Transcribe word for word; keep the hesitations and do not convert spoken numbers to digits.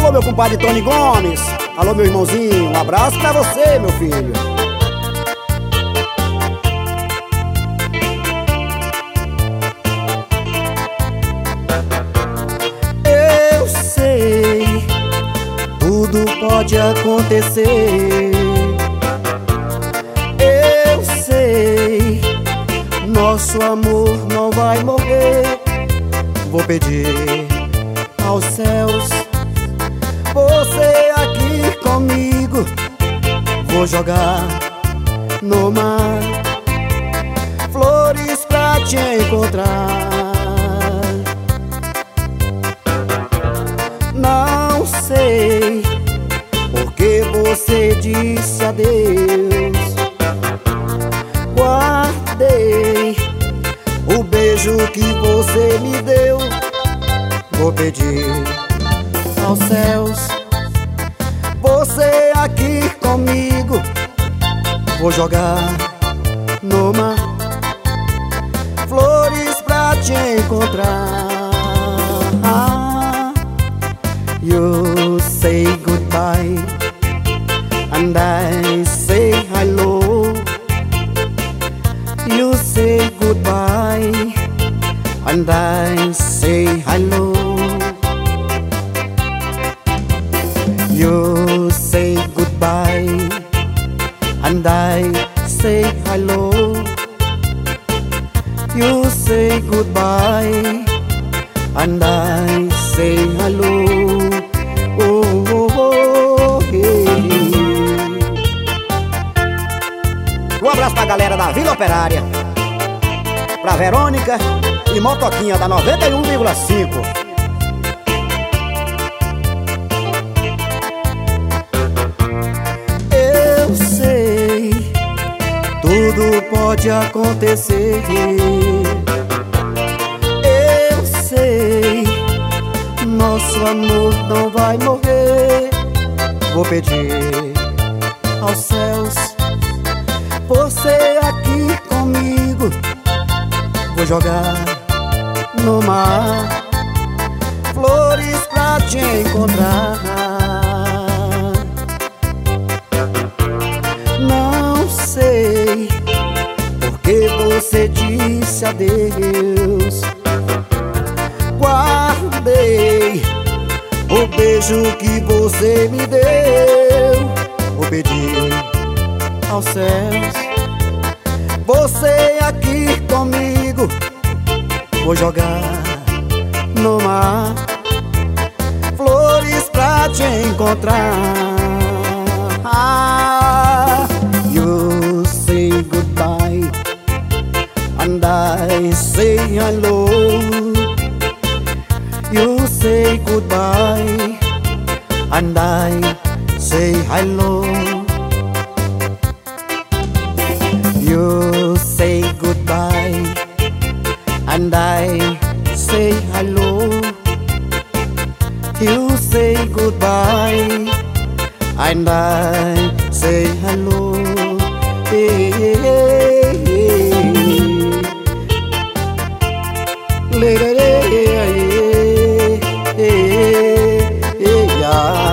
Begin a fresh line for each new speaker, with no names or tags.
Alô, meu compadre Tony Gomes. Alô, meu irmãozinho, um abraço pra você, meu filho. Eu sei, tudo pode acontecer. Eu sei, nosso amor não vai morrer. Vou pedir aos céus você aqui comigo. Vou jogar no mar flores pra te encontrar. Não sei porque você disse adeus. Guardei o beijo que você me deu. Vou pedir aos céus você aqui comigo. Vou jogar no mar flores pra te encontrar. You say goodbye and I say hello. You say goodbye and I say hello. You say goodbye and I say hello. You say goodbye and I say hello. Oh, oh, oh, hey. Um abraço pra galera da Vila Operária, pra Verônica e Motoquinha da noventa e um vírgula cinco. Eu sei, tudo pode acontecer. Eu sei, nosso amor não vai morrer. Vou pedir aos céus você aqui comigo. Vou jogar no mar flores pra te encontrar. Não sei porque você disse adeus. Guardei o beijo que você me deu. Vou pedir aos céus você aqui comigo. Vou jogar no mar flores pra te encontrar. Ah, you say goodbye and I say hello. You say goodbye and I say hello. You say goodbye and I say hello. You say goodbye and I say hello. Hey, hey, hey. Later, hey, hey, hey, hey, yeah.